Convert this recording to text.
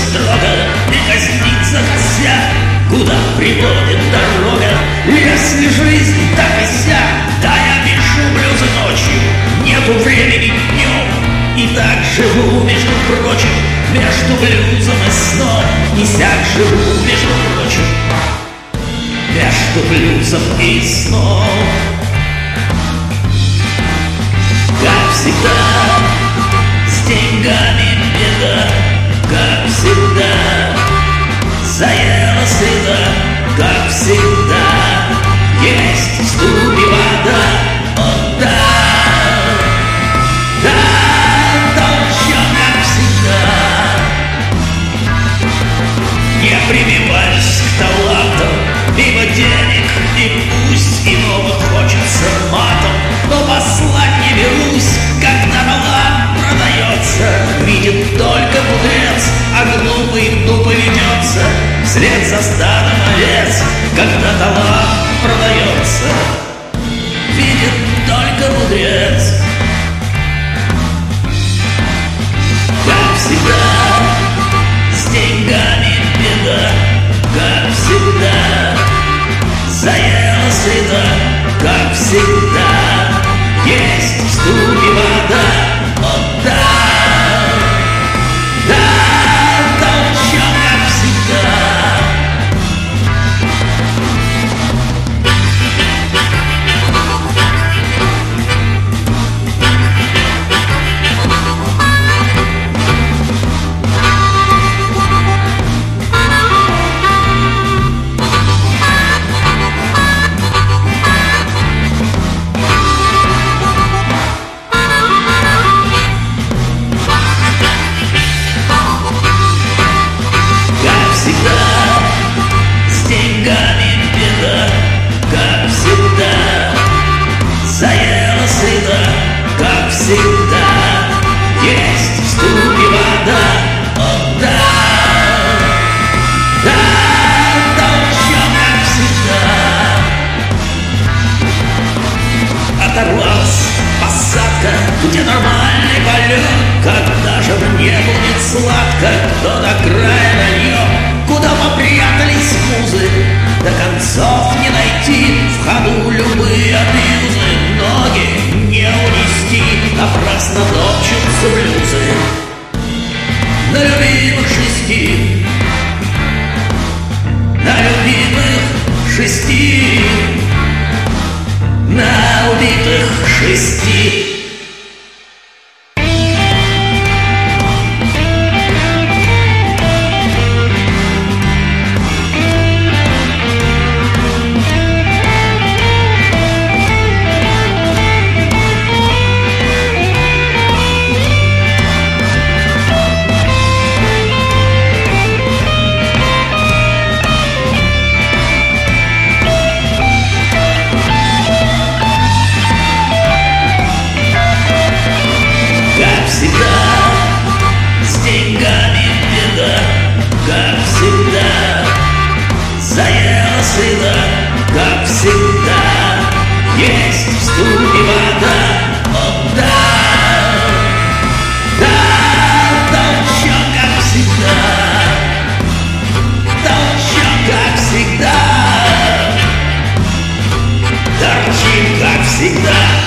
строго и казнить за косяк. Куда приводит дорога, если жизнь так и сяк? Да я пишу блюзы ночью, нету времени днем, и так живу, между прочим, между блюзом и сном. И сяк живу, между прочим, между блюзом и сном. Как всегда, с деньгами беда, как всегда, заела среда, как всегда, есть в ступе вода, о да, да, толча, как всегда. Не прививаюсь к талантам, мимо денег, и пусть иного хочется матом, но послать не берусь, когда талант продается. Видит только мудрец, а глупый тупо ведется вслед за стадом овец, когда талант продается. Видит только мудрец. Как всегда, с деньгами беда, как всегда, заела среда, как всегда, есть в ступе вода, о да, да, толчок, как всегда. Заела среда, как всегда, есть в ступе вода, о да, да, толчок, как всегда. Оторвалась посадка, где нормальный полет, когда же мне будет сладко, кто до края дойдет, куда попрятались музы, до концов не найти, в ходу любые абьюзы. Ноги не унести, напрасно топчутся блюзы на любимых шести, на любимых шести, на убитых шести. Заела среда, как всегда, есть в ступе вода, о да, да, толчок, как всегда, толчок, как всегда, торчим, как всегда.